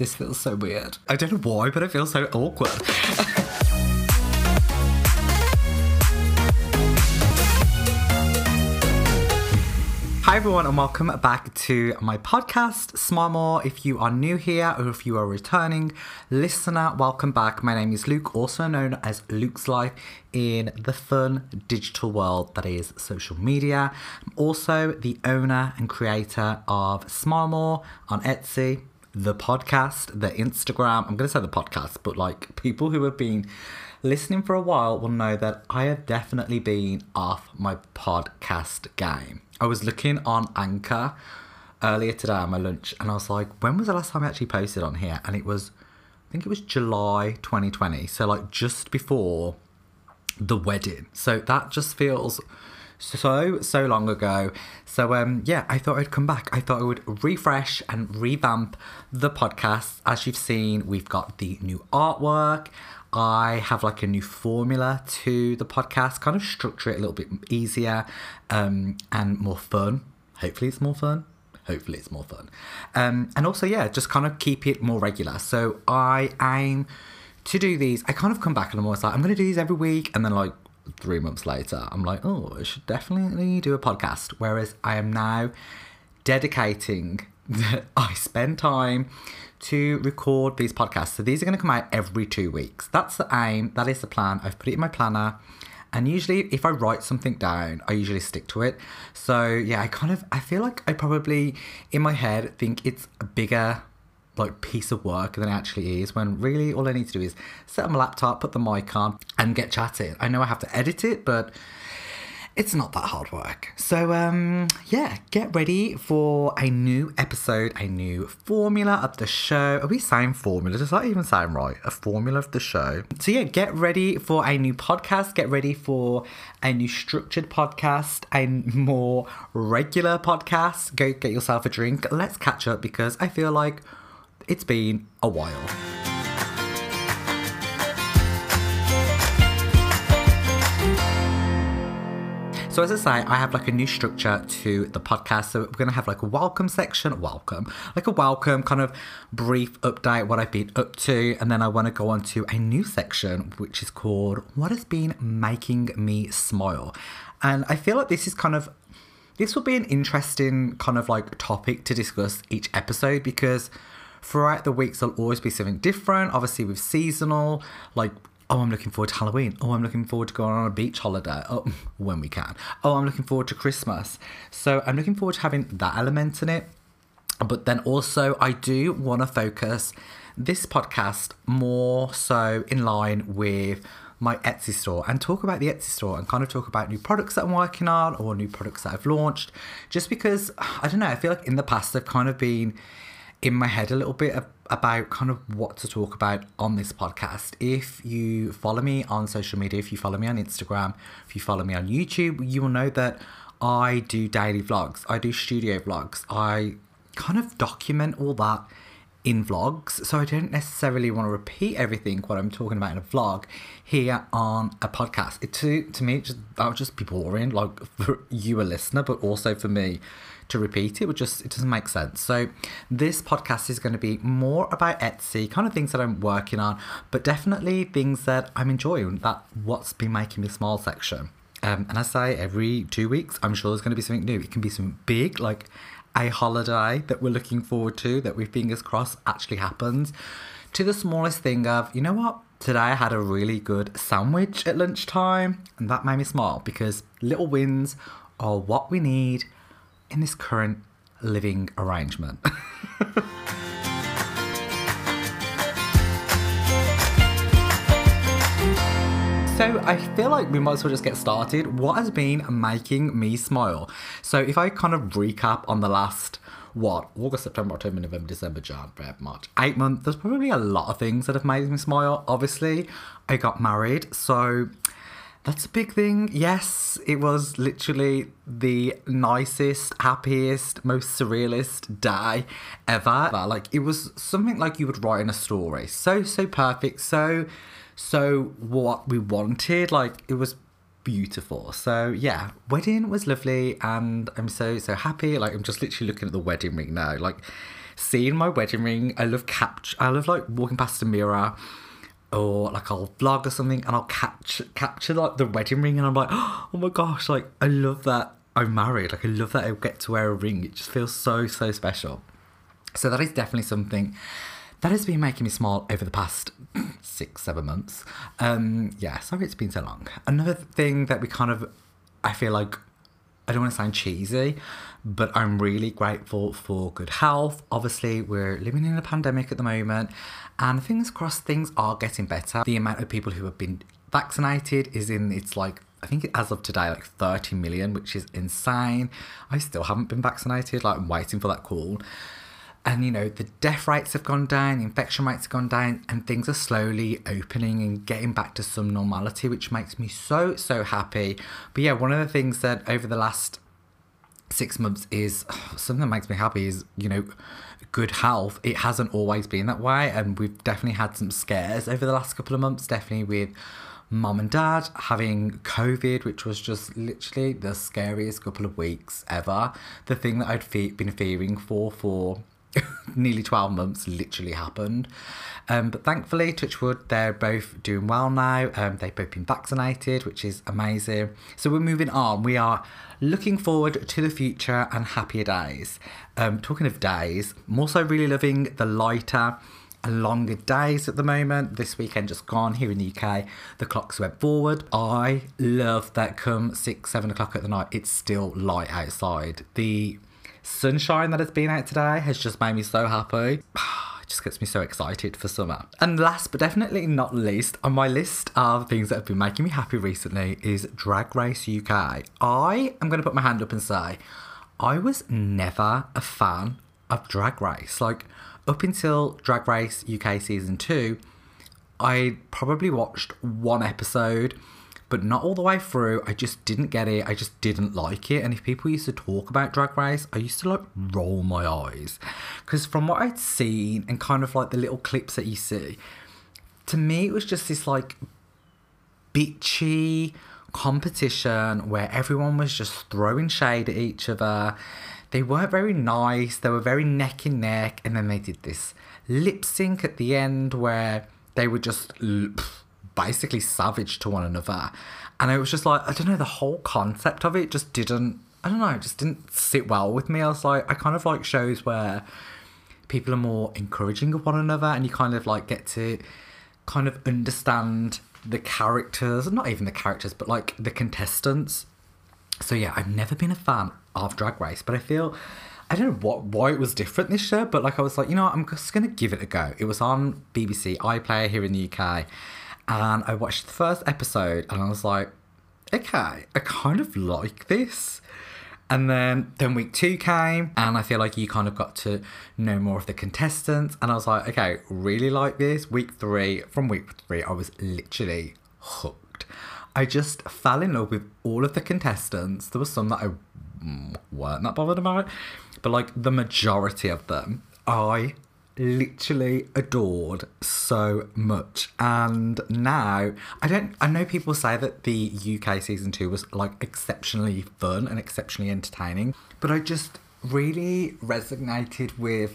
This feels so weird. I don't know why, but it feels so awkward. Hi everyone and welcome back to my podcast, Smile More. If you are new here or if you are a returning listener, welcome back. My name is Luke, also known as Luke's Life in the fun digital world that is social media. I'm also the owner and creator of Smile More on Etsy, the podcast, the Instagram. I'm going to say the podcast, but like people who have been listening for a while will know that I have definitely been off my podcast game. I was looking on Anchor earlier today on my lunch and I was like, when was the last time I actually posted on here? And I think it was July 2020. So like just before the wedding. So that just feels so long ago. So yeah, I thought I'd come back. I thought I would refresh and revamp the podcast. As you've seen, we've got the new artwork. I have like a new formula to the podcast, kind of structure it a little bit easier and more fun. Hopefully it's more fun. And also, yeah, just kind of keep it more regular. So I aim to do these. I kind of come back and I'm always like, I'm going to do these every week. And then like 3 months later, I'm like, oh, I should definitely do a podcast. Whereas I am now dedicating that I spend time to record these podcasts. So these are going to come out every 2 weeks. That's the aim. That is the plan. I've put it in my planner. And usually if I write something down, I usually stick to it. So yeah, I feel like I probably in my head think it's a bigger like piece of work than it actually is, when really all I need to do is set up my laptop, put the mic on and get chatting. I know I have to edit it, but it's not that hard work. So yeah, get ready for a new episode, a new formula of the show. Are we saying formula? Does that even sound right? A formula of the show. So yeah, get ready for a new podcast. Get ready for a new structured podcast, a more regular podcast. Go get yourself a drink. Let's catch up because I feel like it's been a while. So as I say, I have like a new structure to the podcast. So we're going to have like a welcome section, like a welcome kind of brief update, what I've been up to. And then I want to go on to a new section, which is called What Has Been Making Me Smile. And I feel like this will be an interesting kind of like topic to discuss each episode, because throughout the weeks, there'll always be something different. Obviously with seasonal, like, oh, I'm looking forward to Halloween. Oh, I'm looking forward to going on a beach holiday. Oh, when we can. Oh, I'm looking forward to Christmas. So I'm looking forward to having that element in it. But then also I do want to focus this podcast more so in line with my Etsy store and talk about the Etsy store and kind of talk about new products that I'm working on or new products that I've launched. Just because, I don't know, I feel like in the past they've kind of been in my head a little bit about kind of what to talk about on this podcast. If you follow me on social media, if you follow me on Instagram, if you follow me on YouTube, you will know that I do daily vlogs. I do studio vlogs. I kind of document all that in vlogs. So I don't necessarily want to repeat everything what I'm talking about in a vlog here on a podcast. To me, that would just be boring, like for you a listener, but also for me to repeat it doesn't make sense. So this podcast is going to be more about Etsy, kind of things that I'm working on, but definitely things that I'm enjoying, that what's been making me smile section. And I say every 2 weeks, I'm sure there's going to be something new. It can be something big, like a holiday that we're looking forward to, that we fingers crossed actually happens, to the smallest thing of, you know what? Today I had a really good sandwich at lunchtime and that made me smile, because little wins are what we need in this current living arrangement. So I feel like we might as well just get started. What has been making me smile? So if I kind of recap on the last, August, September, October, November, December, January, February, March, 8 months, there's probably a lot of things that have made me smile. Obviously, I got married, so that's a big thing. Yes, it was literally the nicest, happiest, most surrealist day ever. Like, it was something like you would write in a story. So perfect. So what we wanted. Like, it was beautiful. So yeah, wedding was lovely and I'm so happy. Like, I'm just literally looking at the wedding ring now. Like, seeing my wedding ring. I love like walking past a mirror, or like I'll vlog or something and I'll capture like the wedding ring, and I'm like, oh my gosh, like I love that I'm married. Like I love that I get to wear a ring. It just feels so special. So that is definitely something that has been making me smile over the past 6-7 months. Yeah, sorry it's been so long. Another thing that I feel like, I don't want to sound cheesy, but I'm really grateful for good health. Obviously, we're living in a pandemic at the moment, and fingers crossed things are getting better. The amount of people who have been vaccinated it's like, I think as of today, like 30 million, which is insane. I still haven't been vaccinated, like I'm waiting for that call. And, you know, the death rates have gone down, infection rates have gone down, and things are slowly opening and getting back to some normality, which makes me so happy. But yeah, one of the things that over the last 6 months is something that makes me happy is, you know, good health. It hasn't always been that way, and we've definitely had some scares over the last couple of months, definitely with mum and dad having COVID, which was just literally the scariest couple of weeks ever. The thing that I'd been fearing for nearly 12 months literally happened. But thankfully, touch wood, they're both doing well now. They've both been vaccinated, which is amazing. So we're moving on. We are looking forward to the future and happier days. Talking of days, I'm also really loving the lighter and longer days at the moment. This weekend just gone here in the UK, the clocks went forward. I love that come 6-7 o'clock at the night, it's still light outside. The sunshine that has been out today has just made me so happy. It just gets me so excited for summer. And last but definitely not least on my list of things that have been making me happy recently is Drag Race UK. I am going to put my hand up and say I was never a fan of Drag Race. Like, up until Drag Race UK Season 2, I probably watched one episode, but not all the way through. I just didn't get it. I just didn't like it. And if people used to talk about Drag Race, I used to like roll my eyes. Because from what I'd seen and kind of like the little clips that you see, to me it was just this like bitchy competition where everyone was just throwing shade at each other. They weren't very nice. They were very neck and neck. And then they did this lip sync at the end where they were just basically savage to one another. And it was just like, I don't know, the whole concept of it just didn't, I don't know, it just didn't sit well with me. I was like, I kind of like shows where people are more encouraging of one another and you kind of like get to kind of understand the characters, not even the characters, but like the contestants. So yeah, I've never been a fan of Drag Race, but I feel, I don't know why it was different this year, but like I was like, you know what, I'm just going to give it a go. It was on BBC iPlayer here in the UK, and I watched the first episode and I was like, okay, I kind of like this. And then week 2 came and I feel like you kind of got to know more of the contestants. And I was like, okay, really like this. From week 3, I was literally hooked. I just fell in love with all of the contestants. There was some that I weren't that bothered about, but like the majority of them, I literally adored so much. And now I know people say that the UK season 2 was like exceptionally fun and exceptionally entertaining, but I just really resonated with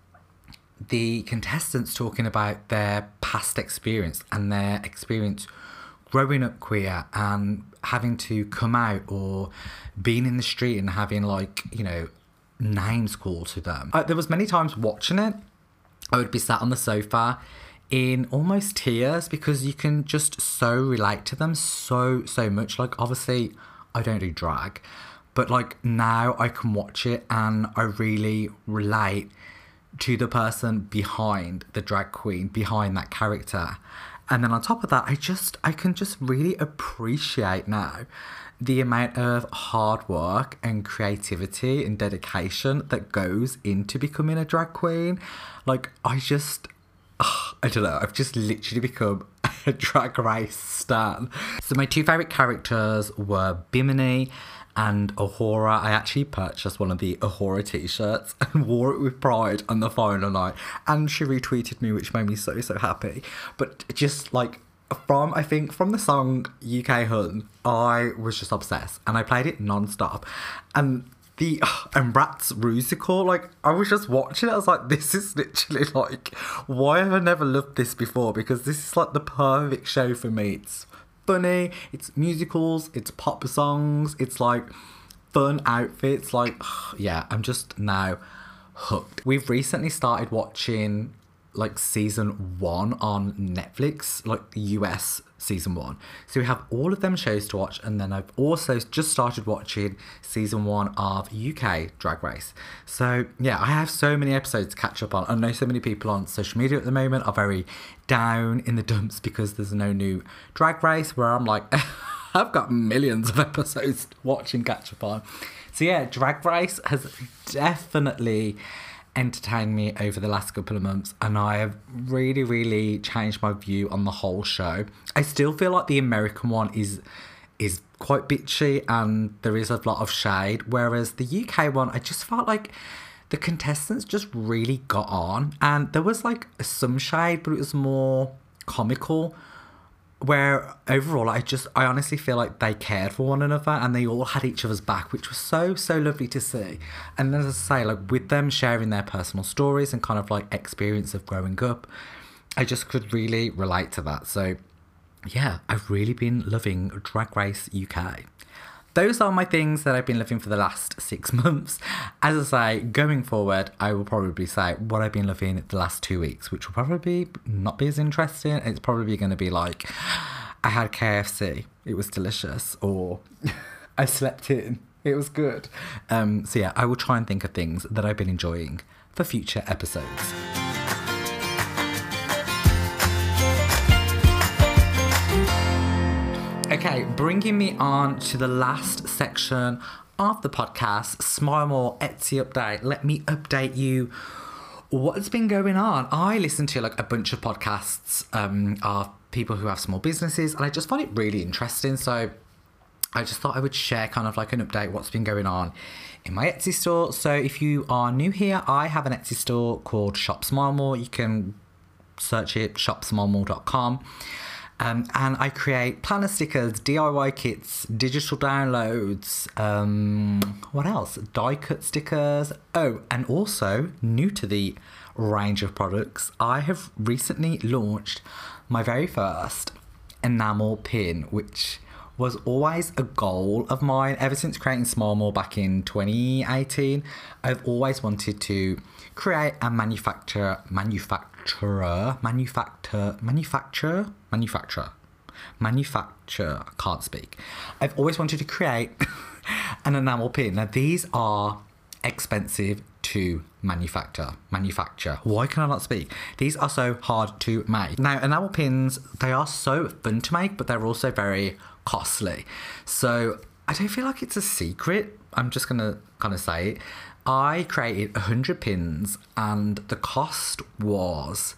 the contestants talking about their past experience and their experience growing up queer and having to come out or being in the street and having like, you know, names called to them. There was many times watching it, I would be sat on the sofa in almost tears because you can just so relate to them so much. Like, obviously, I don't do drag, but like now I can watch it and I really relate to the person behind the drag queen, behind that character. And then on top of that, I can just really appreciate now the amount of hard work and creativity and dedication that goes into becoming a drag queen. Like, I don't know, I've just literally become a Drag Race stan. So my 2 favourite characters were Bimini and A'Whora. I actually purchased one of the A'Whora t-shirts and wore it with pride on the final night, and she retweeted me, which made me so happy. But just like from the song UK Hun, I was just obsessed and I played it non-stop. And the and Rats Rusical, like I was just watching it, I was like, this is literally like, why have I never loved this before? Because this is like the perfect show for me. It's funny, it's musicals, it's pop songs, it's like fun outfits, like yeah, I'm just now hooked. We've recently started watching like season 1 on Netflix, like the US season 1. So we have all of them shows to watch, and then I've also just started watching season 1 of UK Drag Race. So yeah, I have so many episodes to catch up on. I know so many people on social media at the moment are very down in the dumps because there's no new Drag Race, where I'm like, I've got millions of episodes to watch and catch up on. So yeah, Drag Race has definitely entertained me over the last couple of months, and I have really, really changed my view on the whole show. I still feel like the American one is quite bitchy and there is a lot of shade, whereas the UK one, I just felt like the contestants just really got on, and there was like some shade, but it was more comical, where overall I honestly feel like they cared for one another and they all had each other's back, which was so lovely to see. And as I say, like with them sharing their personal stories and kind of like experience of growing up, I just could really relate to that. So yeah, I've really been loving Drag Race UK. Those are my things that I've been loving for the last 6 months. As I say, going forward, I will probably say what I've been loving the last 2 weeks, which will probably not be as interesting. It's probably going to be like, I had KFC, it was delicious, or I slept in, it was good. So yeah, I will try and think of things that I've been enjoying for future episodes. Okay, bringing me on to the last section of the podcast, Smile More Etsy update. Let me update you what's been going on. I listen to like a bunch of podcasts of people who have small businesses, and I just find it really interesting. So I just thought I would share kind of like an update, what's been going on in my Etsy store. So if you are new here, I have an Etsy store called Shop Smile More. You can search it, shopsmilemore.com. And I create planner stickers, DIY kits, digital downloads, what else? Die cut stickers. Oh, and also, new to the range of products, I have recently launched my very first enamel pin, which was always a goal of mine. Ever since creating Smile More back in 2018, I've always wanted to create a manufacture, can't speak. I've always wanted to create an enamel pin. Now these are expensive to manufacture. Why can I not speak? These are so hard to make. Now enamel pins, they are so fun to make, but they're also very costly. So I don't feel like it's a secret. I'm just gonna kind of say it. I created 100 pins and the cost was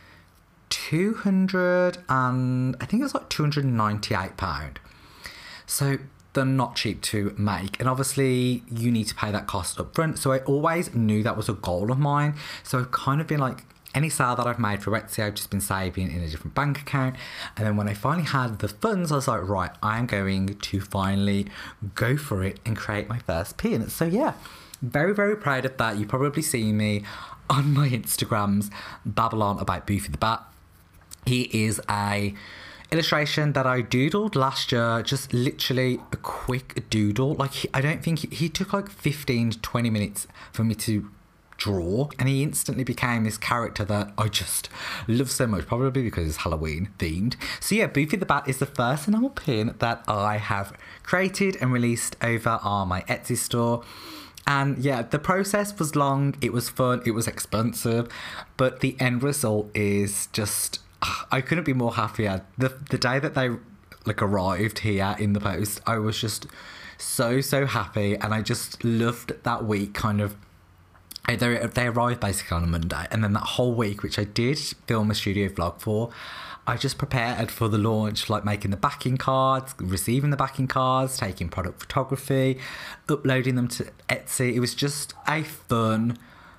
£298. So they're not cheap to make, and obviously you need to pay that cost up front. So I always knew that was a goal of mine. So I've kind of been like, any sale that I've made for Etsy, I've just been saving in a different bank account. And then when I finally had the funds, I was like, right, I am going to finally go for it and create my first pin. So yeah, very proud of that. You probably see me on my Instagrams babble on about Boofy the Bat. He is a illustration that I doodled last year, just literally a quick doodle. Like I don't think he took like 15 to 20 minutes for me to draw, and he instantly became this character that I just love so much, probably because it's Halloween themed. So yeah, Boofy the Bat is the first enamel pin that I have created and released over on my Etsy store. And yeah, the process was long, it was fun, it was expensive, but the end result is just, I couldn't be more happier. The day that they like arrived here in the post, I was just so happy, and I just loved that week. Kind of, they arrived basically on a Monday, and then that whole week, which I did film a studio vlog for, I just prepared for the launch, like making the backing cards, receiving the backing cards, taking product photography, uploading them to Etsy. It was just a fun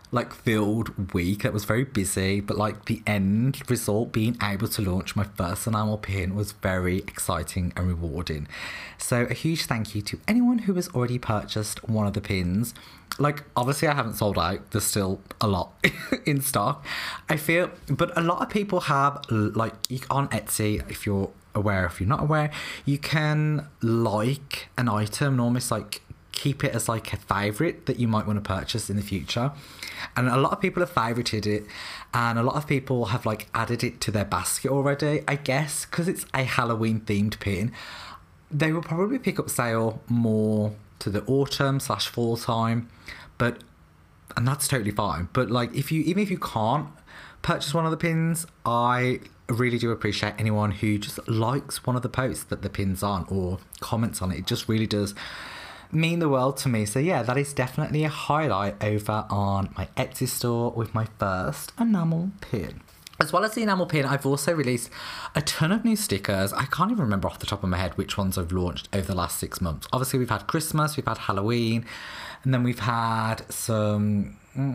like filled week. It was very busy, but like the end result, being able to launch my first enamel pin, was very exciting and rewarding. So a huge thank you to anyone who has already purchased one of the pins. Like, obviously I haven't sold out, there's still a lot in stock, I feel, but a lot of people have, like, on Etsy, if you're aware, if you're not aware, you can like an item and almost like keep it as like a favorite that you might want to purchase in the future. And a lot of people have favorited it, and a lot of people have like added it to their basket already. I guess because it's a Halloween themed pin, they will probably pick up sale more to the autumn/fall time, and that's totally fine. But like, even if you can't purchase one of the pins, I really do appreciate anyone who just likes one of the posts that the pin's on or comments on it. It just really does mean the world to me. So yeah, that is definitely a highlight over on my Etsy store with my first enamel pin. As well as the enamel pin, I've also released a ton of new stickers. I can't even remember off the top of my head which ones I've launched over the last 6 months. Obviously, we've had Christmas, we've had Halloween, and then we've had some...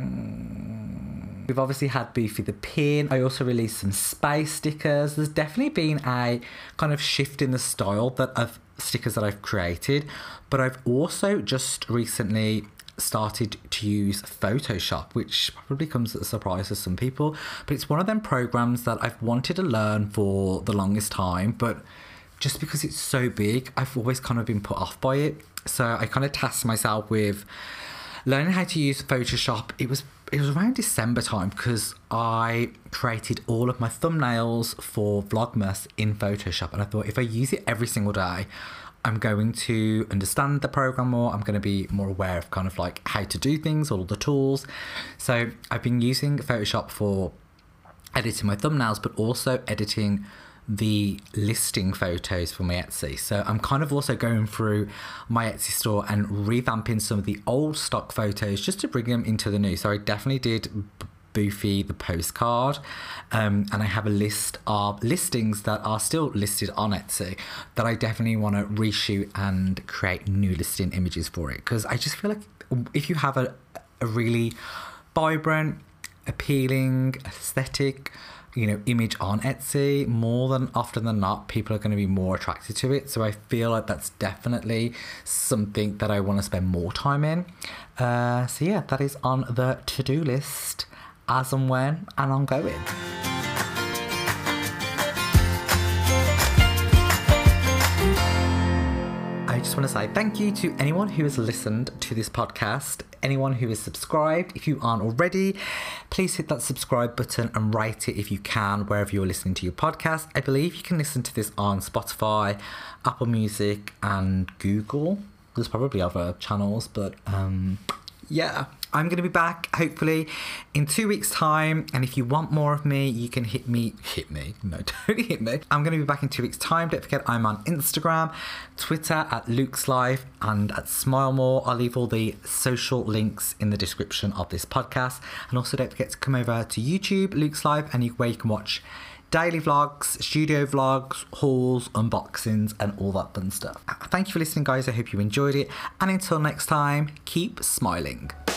We've obviously had Boofy the pin. I also released some space stickers. There's definitely been a kind of shift in the style of stickers that I've created, but I've also just recently started to use Photoshop, which probably comes as a surprise to some people, but it's one of them programs that I've wanted to learn for the longest time, but just because it's so big, I've always kind of been put off by it. So I kind of tasked myself with learning how to use Photoshop. It was around December time, because I created all of my thumbnails for Vlogmas in Photoshop, and I thought if I use it every single day, I'm going to understand the program more. I'm going to be more aware of kind of like how to do things, all the tools. So I've been using Photoshop for editing my thumbnails, but also editing the listing photos for my Etsy. So I'm kind of also going through my Etsy store and revamping some of the old stock photos just to bring them into the new. So I definitely did Boofy the postcard, and I have a list of listings that are still listed on Etsy that I definitely want to reshoot and create new listing images for it, because I just feel like if you have a really vibrant, appealing, aesthetic, image on Etsy, more than often than not, people are going to be more attracted to it. So I feel like that's definitely something that I want to spend more time in. So yeah, that is on the to-do list as and when and ongoing. I just want to say thank you to anyone who has listened to this podcast, anyone who is subscribed. If you aren't already, please hit that subscribe button and rate it if you can, wherever you're listening to your podcast. I believe you can listen to this on Spotify, Apple Music, and Google. There's probably other channels, but yeah. I'm going to be back, hopefully, in 2 weeks' time. And if you want more of me, you can hit me. No, don't hit me. I'm going to be back in 2 weeks' time. Don't forget, I'm on Instagram, Twitter at Luke's Life, and at Smile More. I'll leave all the social links in the description of this podcast. And also don't forget to come over to YouTube, Luke's Life, and where you can watch daily vlogs, studio vlogs, hauls, unboxings, and all that fun stuff. Thank you for listening, guys. I hope you enjoyed it. And until next time, keep smiling.